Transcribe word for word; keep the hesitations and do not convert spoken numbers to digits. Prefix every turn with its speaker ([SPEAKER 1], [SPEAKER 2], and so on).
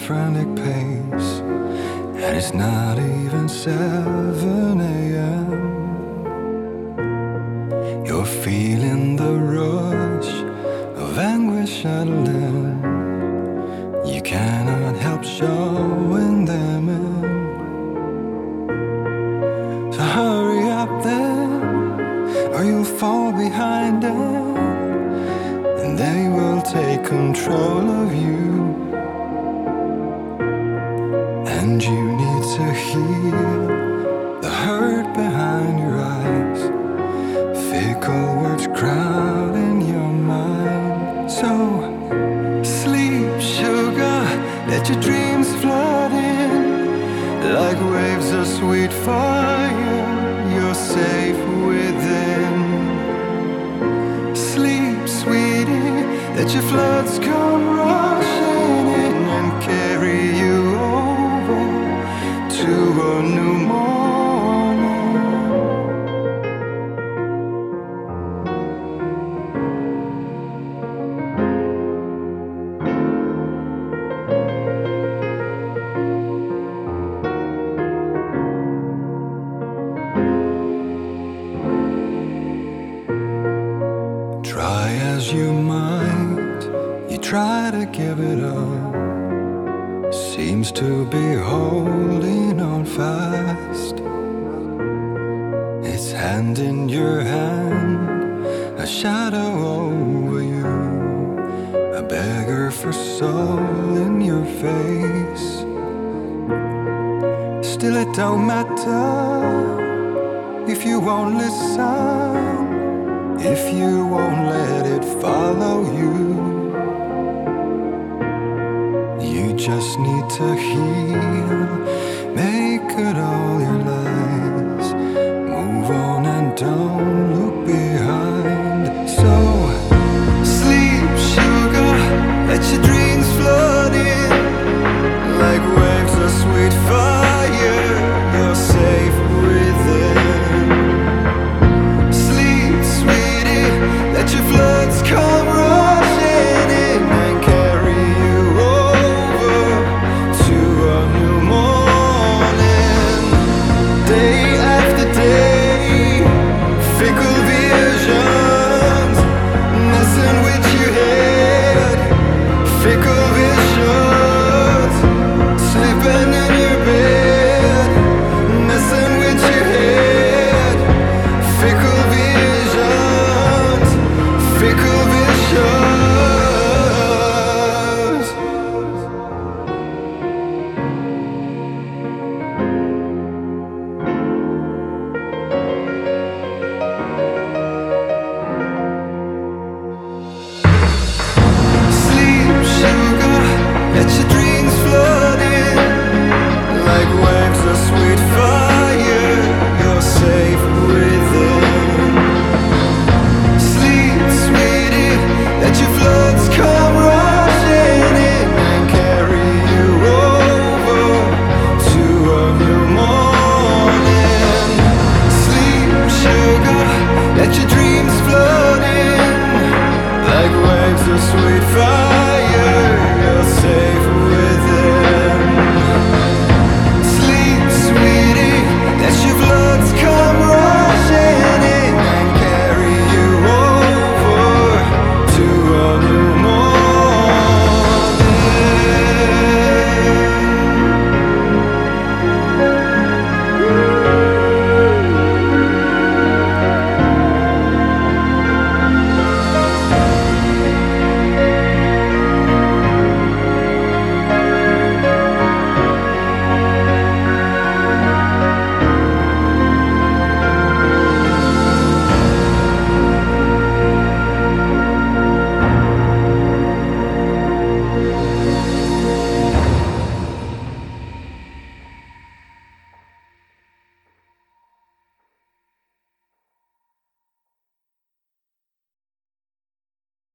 [SPEAKER 1] frantic pace, and it's not even seven a.m. You're feeling the rush of anguish adrenaline. You cannot help showing them in. So hurry up then, or you'll fall behind them, and they will take control of you. And you need to heal the hurt behind your eyes, fickle words crowding your mind. So sleep, sugar, let your dreams flood in like waves of sweet fire. You're safe within. Sleep, sweetie, let your floods come rushing in and carry you over to a new morning. Try as you might, you try to give it up, seems to be holding on fast. It's hand in your hand, a shadow over you, a beggar for soul in your face. Still it don't matter if you won't listen, if you won't let it follow you. You just need to heal, make good all your lies, move on and don't look behind. So sleep, sugar, let your dreams flood in like waves of sweet fire. You're safe within. Sleep, sweetie, let your floods come rushing in and carry you over to a new morning. Day after day, fickle visions messing with your head. Fickle visions sleeping in your bed, messing with your head. Fickle visions, fickle visions. Sleep, sugar, let your dreams flood in like waves of sweet fire. You're safe within. Sleep, sweetie, let your floods come